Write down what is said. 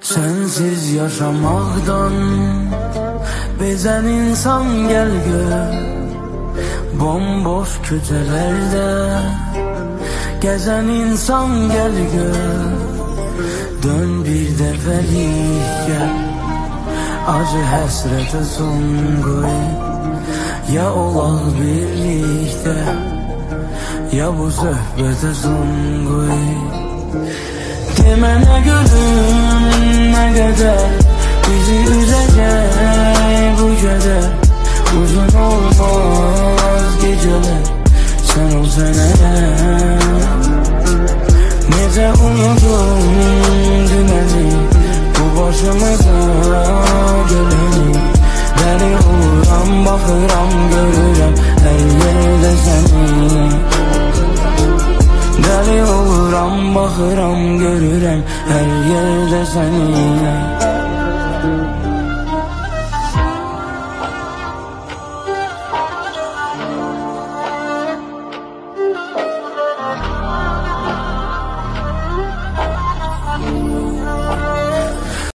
Sensiz yaşamaktan bezen insan gel gör. Bomboş köşelerde gezen insan gel gör. Dön bir defelik gel, acı həsrətə son qoy. Ya olaq birlikdə, ya bu söhbətə son qoy. Demənə gülüm, nə qədər bizi üzəcək bu qədər. Uzun olmaz gecələr, sən ol sənə. Necə unudum dünəni, bu başımıza gələni. Dəli oluram, baxıram, görürəm hər yerdə səni. Dəli oluram, baxıram, görürəm hər yerdə səni.